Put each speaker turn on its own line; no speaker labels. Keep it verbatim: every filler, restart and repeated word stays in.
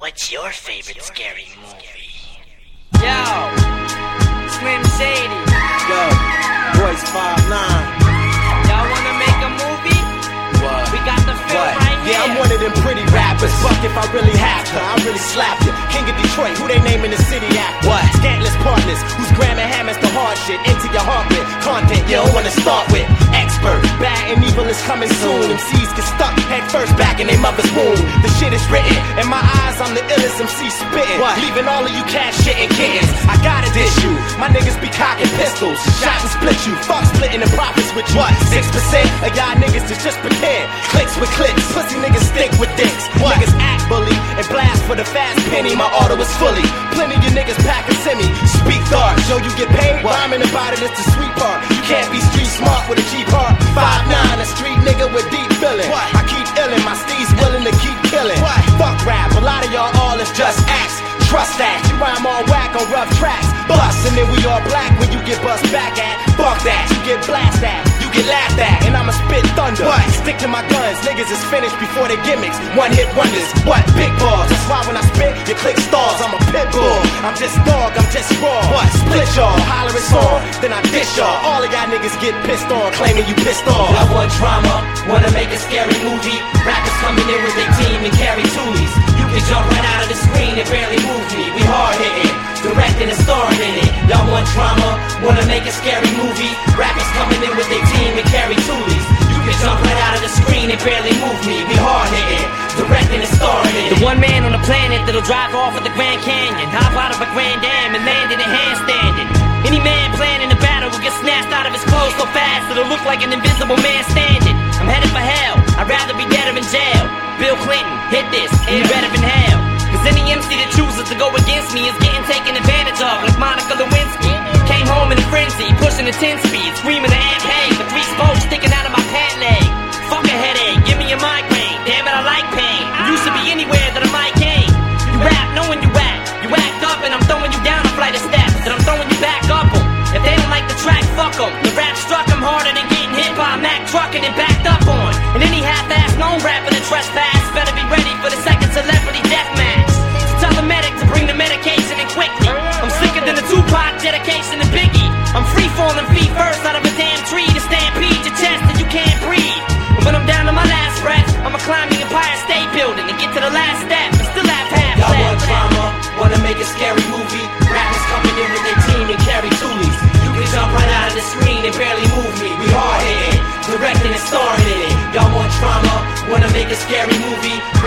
What's your favorite scary movie?
Yo, Slim Shady.
Yo, Royce five nine.
Y'all wanna make a movie?
What?
We got the film
What?
right here.
Yeah, I'm one of them pretty rappers. Fuck if I really have to, I really slap you. King of Detroit, who they name in the city act? What? Scantless partners, who's grammar hammers the hard shit into your heart with content you don't wanna start with. Expert, bad and evil is coming soon. M Cs get stuck head first back in their mother's womb. The shit is written, in my eyes I'm the illest M C spitting. What? Leaving all of you cash shitting kittens. I gotta dish you, my niggas be cocking pistols. Shot and split you, fuck splitting the profits with you. What? six percent of y'all niggas is just pretend. Clicks with clicks, pussy niggas stick with dicks. What? Niggas act bully and blast for the fast penny. My auto is fully, plenty of you niggas packing semi. Speak dark, show you get paid. Rhyming about it is the sweet part. You can't be street smart with a cheap heart. five nine, a street nigga with deep feeling. I keep illin', my steez willing to keep killing. Fuck rap, a lot of y'all all is just acts. Trust that, you rhyme all whack on rough tracks. Bust, and then we all black when you get bust back at. Fuck that, you get blast at, you get laughed at, and I'ma spit thunder. What? Stick to my guns, niggas is finished before they gimmicks. One hit wonders, what? Big balls. That's why when I spit, your click stalls. I'm a pit bull, I'm just dog, I'm just raw. What? Split y'all, holler it's on, then I dish y'all. All of y'all niggas get pissed on, claiming you pissed off.
I want drama, wanna make a scary movie. Rappers coming in with their team and carry toolies. You can jump right out of the screen and barely move me. We hard hitting, directing and starring in it. Y'all want drama, wanna make a scary movie. Rappers coming in with their team and carry toolies. You can jump right out of the screen and barely move me. We hard hitting, directing and starring in it.
The one man on the planet that'll drive off at the Grand Canyon, hop out of a Grand Dam and land in a handstanding. Any man planning a battle will get snatched out of his clothes so fast it'll look like an invisible man standing. I'm headed for hell, I'd rather be dead or in jail. Bill Clinton, hit this, ain't better than hell. Cause any M C that chooses to go against me is getting taken advantage of, like Monica Lewinsky. Came home in a frenzy, pushing the ten speed, screaming to Aunt Hay for three spokes sticking out of my pant leg. Fuck a headache, give me a migraine, damn it I like pain. You should be anywhere that I might gain. You rap knowing you act, you act up and I'm throwing you down a flight of steps, and I'm throwing you back up em. If they don't like the track, fuck em. The rap struck them harder than getting hit by a Mack truck and then backed up on. And any half-ass known rapper that trespass better be ready for the second celebrity death match. So tell the medic to bring the medication in quickly. I'm sicker than a Tupac dedication to Biggie. I'm free falling feet first out of a damn tree to stampede your chest and you can't breathe. And when I'm down to my last breath, I'ma climb the Empire State Building and get to the last step and still have half
Y'all
left.
want drama, wanna make a scary movie. Rappers coming in with their team and carry toolies. You can jump right out of the screen and barely move me. We hard hitting, directing and starring in it. Y'all want drama, wanna make a scary movie.